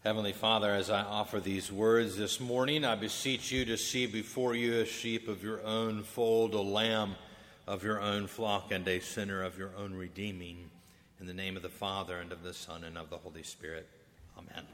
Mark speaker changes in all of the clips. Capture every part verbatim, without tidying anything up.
Speaker 1: Heavenly Father, as I offer these words this morning, I beseech you to see before you a sheep of your own fold, a lamb of your own flock, and a sinner of your own redeeming. In the name of the Father, and of the Son, and of the Holy Spirit. Amen.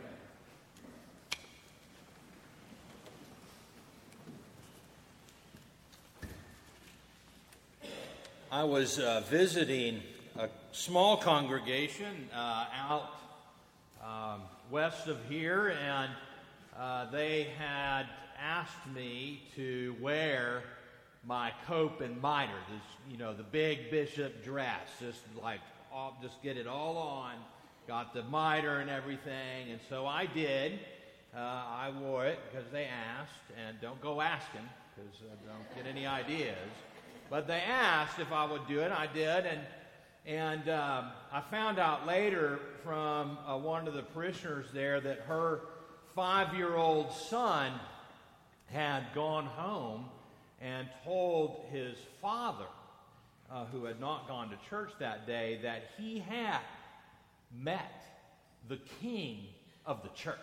Speaker 1: I was uh, visiting a small congregation uh, out um, west of here, and uh, they had asked me to wear my cope and mitre, this, you know, the big bishop dress, just like, all, just get it all on, got the mitre and everything, and so I did. Uh, I wore it because they asked, and don't go asking, because I don't get any ideas. But they asked if I would do it. I did, and and um, I found out later from uh, one of the parishioners there that her five-year-old son had gone home and told his father, uh, who had not gone to church that day, that he had met the king of the church.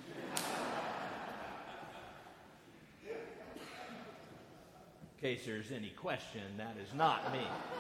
Speaker 1: In case there's any question, that is not me.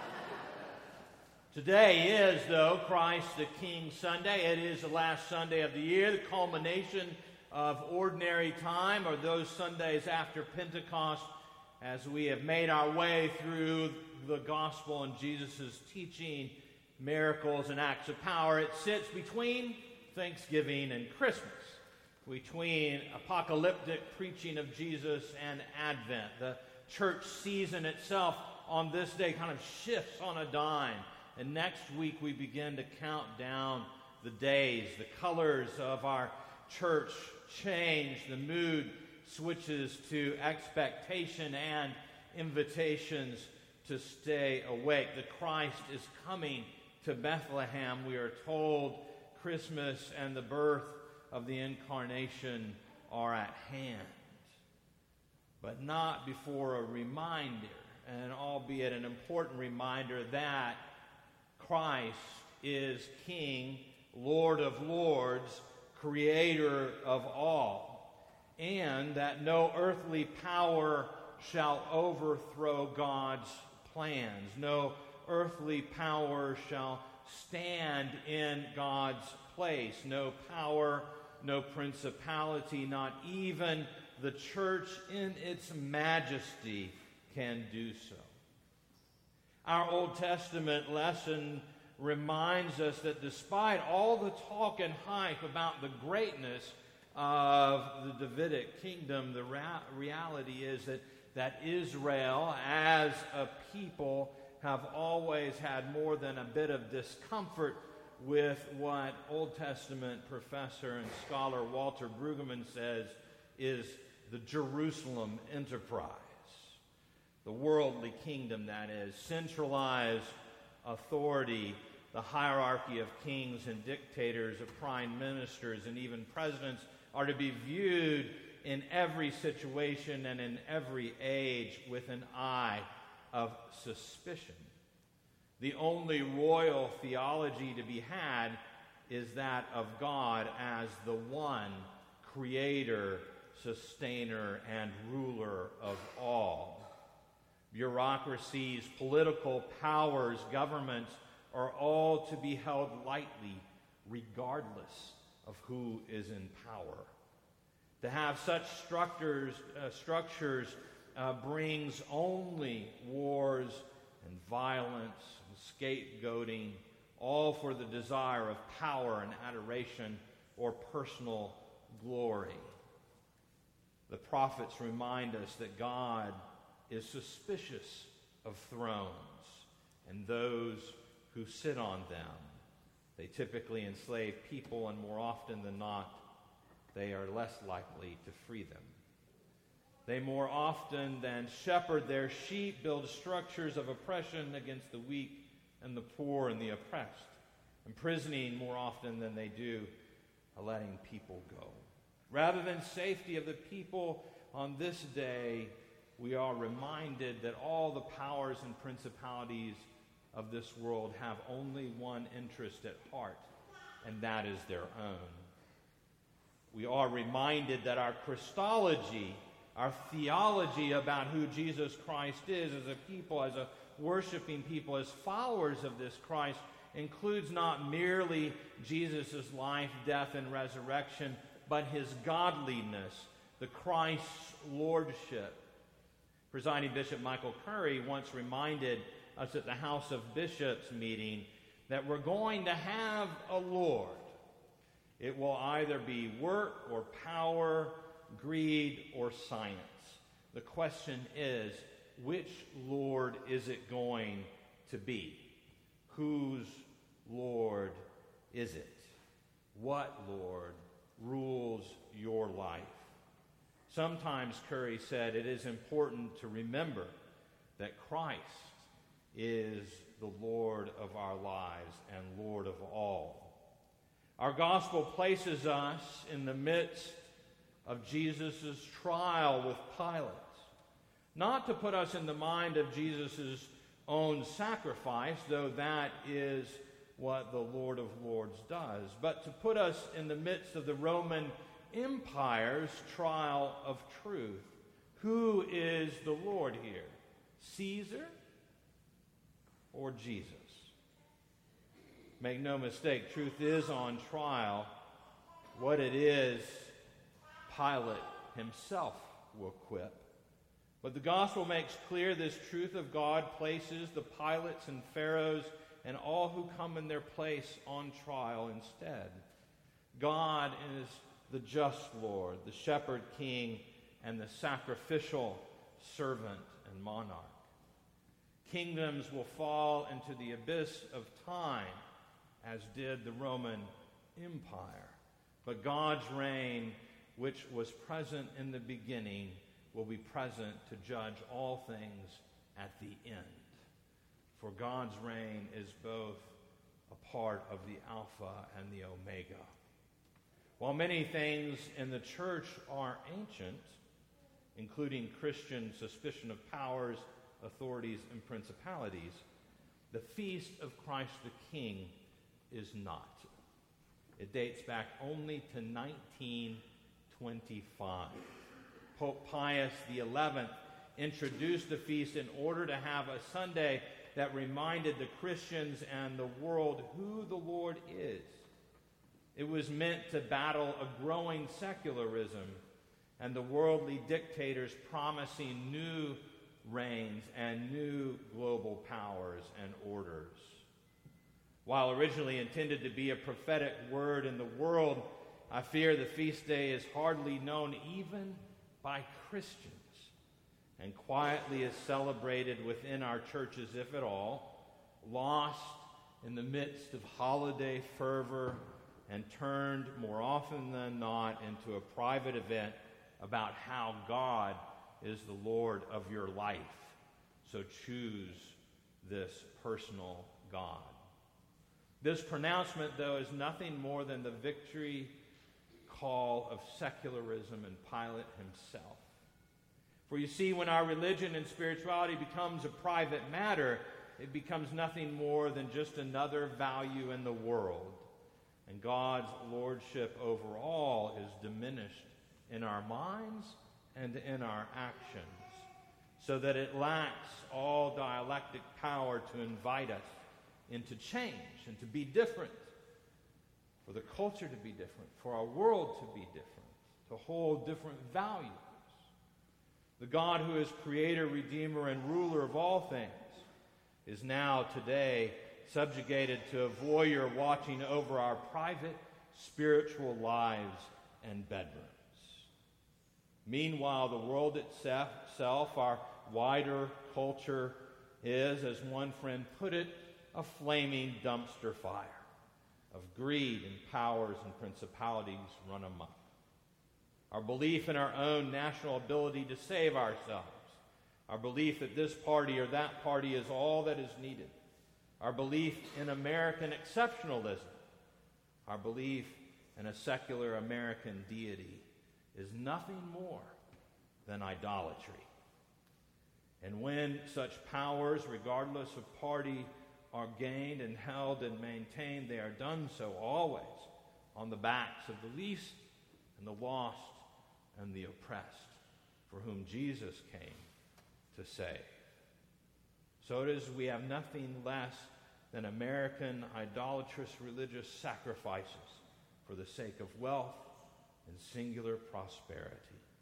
Speaker 1: Today is, though, Christ the King Sunday. It is the last Sunday of the year, the culmination of ordinary time, or those Sundays after Pentecost, as we have made our way through the gospel and Jesus' teaching, miracles, and acts of power. It sits between Thanksgiving and Christmas, between apocalyptic preaching of Jesus and Advent. The church season itself on this day kind of shifts on a dime. And next week we begin to count down the days. The colors of our church change. The mood switches to expectation and invitations to stay awake. The Christ is coming to Bethlehem. We are told Christmas and the birth of the Incarnation are at hand. But not before a reminder, and albeit an important reminder, that Christ is King, Lord of Lords, Creator of all, and that no earthly power shall overthrow God's plans. No earthly power shall stand in God's place. No power, no principality, not even the church in its majesty can do so. Our Old Testament lesson reminds us that despite all the talk and hype about the greatness of the Davidic kingdom, the ra- reality is that, that Israel, as a people, have always had more than a bit of discomfort with what Old Testament professor and scholar Walter Brueggemann says is the Jerusalem enterprise. The worldly kingdom, that is, centralized authority, the hierarchy of kings and dictators, of prime ministers, and even presidents are to be viewed in every situation and in every age with an eye of suspicion. The only royal theology to be had is that of God as the one creator, sustainer, and ruler of all. Bureaucracies, political powers, governments are all to be held lightly, regardless of who is in power. To have such structures, uh, structures uh, brings only wars and violence and scapegoating, all for the desire of power and adoration or personal glory. The prophets remind us that God is suspicious of thrones and those who sit on them. They typically enslave people, and more often than not, they are less likely to free them. They more often than shepherd their sheep build structures of oppression against the weak and the poor and the oppressed, imprisoning more often than they do letting people go. Rather than safety of the people on this day, we are reminded that all the powers and principalities of this world have only one interest at heart, and that is their own. we are reminded that our Christology, our theology about who Jesus Christ is as a people, as a worshiping people, as followers of this Christ, includes not merely Jesus' life, death, and resurrection, but his godliness, the Christ's lordship. Presiding Bishop Michael Curry once reminded us at the House of Bishops meeting that we're going to have a Lord. It will either be work or power, greed or science. The question is, which Lord is it going to be? Whose Lord is it? What Lord rules your life? Sometimes, Curry said, it is important to remember that Christ is the Lord of our lives and Lord of all. Our gospel places us in the midst of Jesus' trial with Pilate, not to put us in the mind of Jesus' own sacrifice, though that is what the Lord of Lords does, but to put us in the midst of the Roman Empire's trial of truth. Who is the Lord here? Caesar or Jesus? Make no mistake, truth is on trial. What it is, Pilate himself will quip. But the gospel makes clear this truth of God places the Pilates and Pharaohs and all who come in their place on trial instead. God is the just Lord, the shepherd king, and the sacrificial servant and monarch. Kingdoms will fall into the abyss of time, as did the Roman Empire. But God's reign, which was present in the beginning, will be present to judge all things at the end. For God's reign is both a part of the Alpha and the Omega. While many things in the church are ancient, including Christian suspicion of powers, authorities, and principalities, the feast of Christ the King is not. It dates back only to nineteen twenty-five. Pope Pius the eleventh introduced the feast in order to have a Sunday that reminded the Christians and the world who the Lord is. It was meant to battle a growing secularism and the worldly dictators promising new reigns and new global powers and orders. While originally intended to be a prophetic word in the world, I fear the feast day is hardly known even by Christians, and quietly is celebrated within our churches, if at all, lost in the midst of holiday fervor and turned more often than not into a private event about how God is the Lord of your life. So choose this personal God. This pronouncement, though, is nothing more than the victory call of secularism and Pilate himself. For you see, when our religion and spirituality becomes a private matter, it becomes nothing more than just another value in the world. And God's lordship over all is diminished in our minds and in our actions, so that it lacks all dialectic power to invite us into change and to be different, for the culture to be different, for our world to be different, to hold different values. The God who is creator, redeemer, and ruler of all things is now today subjugated to a voyeur watching over our private spiritual lives and bedrooms. Meanwhile, the world itself, our wider culture, is, as one friend put it, a flaming dumpster fire of greed and powers and principalities run amok. Our belief in our own national ability to save ourselves, our belief that this party or that party is all that is needed, our belief in American exceptionalism, our belief in a secular American deity is nothing more than idolatry. And when such powers, regardless of party, are gained and held and maintained, they are done so always on the backs of the least and the lost and the oppressed, for whom Jesus came to save. So it is we have nothing less than American idolatrous religious sacrifices for the sake of wealth and singular prosperity.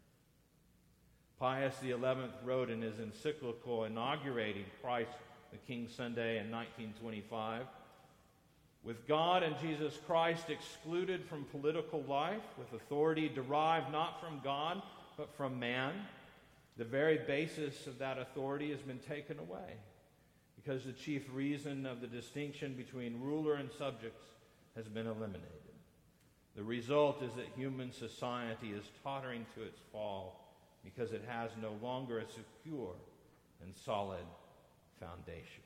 Speaker 1: Pius the eleventh wrote in his encyclical inaugurating Christ the King Sunday in nineteen twenty-five, "With God and Jesus Christ excluded from political life, with authority derived not from God but from man, the very basis of that authority has been taken away, because the chief reason of the distinction between ruler and subjects has been eliminated. The result is that human society is tottering to its fall because it has no longer a secure and solid foundation."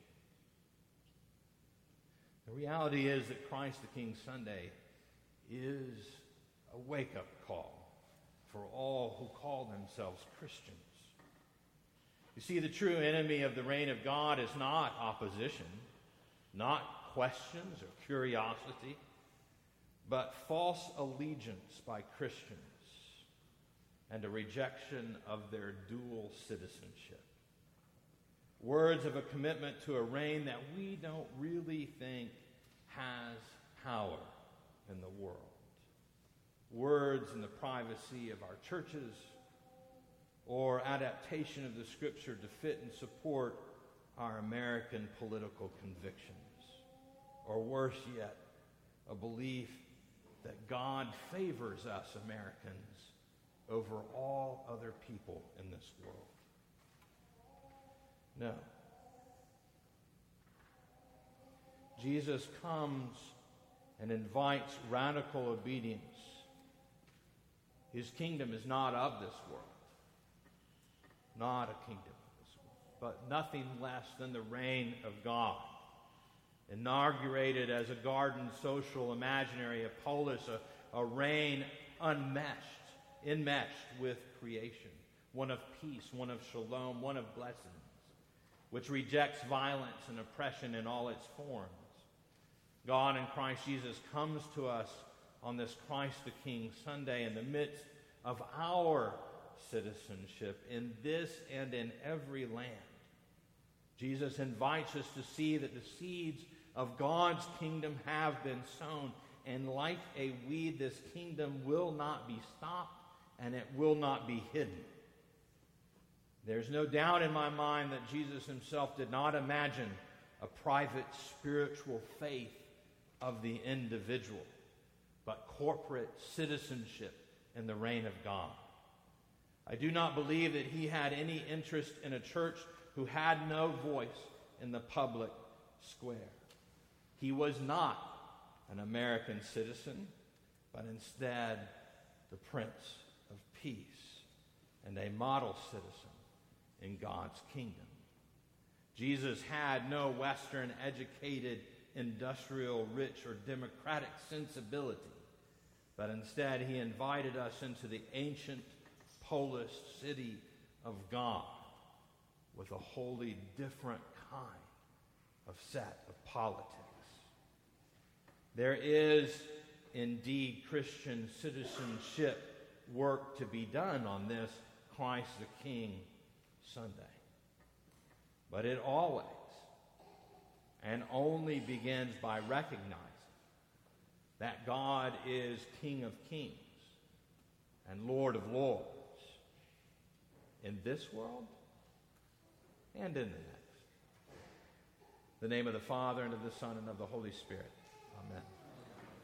Speaker 1: The reality is that Christ the King Sunday is a wake-up call for all who call themselves Christians. You see, the true enemy of the reign of God is not opposition, not questions or curiosity, but false allegiance by Christians and a rejection of their dual citizenship. Words of a commitment to a reign that we don't really think has power in the world. Words in the privacy of our churches, or adaptation of the Scripture to fit and support our American political convictions. Or worse yet, a belief that God favors us Americans over all other people in this world. No. Jesus comes and invites radical obedience. His kingdom is not of this world. Not a kingdom of this world, but nothing less than the reign of God. Inaugurated as a garden social imaginary of polis, a, a reign unmeshed, enmeshed with creation. One of peace, one of shalom, one of blessings, which rejects violence and oppression in all its forms. God in Christ Jesus comes to us on this Christ the King Sunday in the midst of our citizenship in this and in every land. Jesus invites us to see that the seeds of God's kingdom have been sown, and like a weed, this kingdom will not be stopped and it will not be hidden. There's no doubt in my mind that Jesus himself did not imagine a private spiritual faith of the individual, but corporate citizenship in the reign of God. I do not believe that he had any interest in a church who had no voice in the public square. He was not an American citizen, but instead the Prince of Peace and a model citizen in God's kingdom. Jesus had no Western educated, industrial, rich, or democratic sensibility, but instead he invited us into the ancient polis city of God with a wholly different kind of set of politics. There is indeed Christian citizenship work to be done on this Christ the King Sunday. But it always and only begins by recognizing that God is King of kings and Lord of lords in this world and in the next. In the name of the Father, and of the Son, and of the Holy Spirit.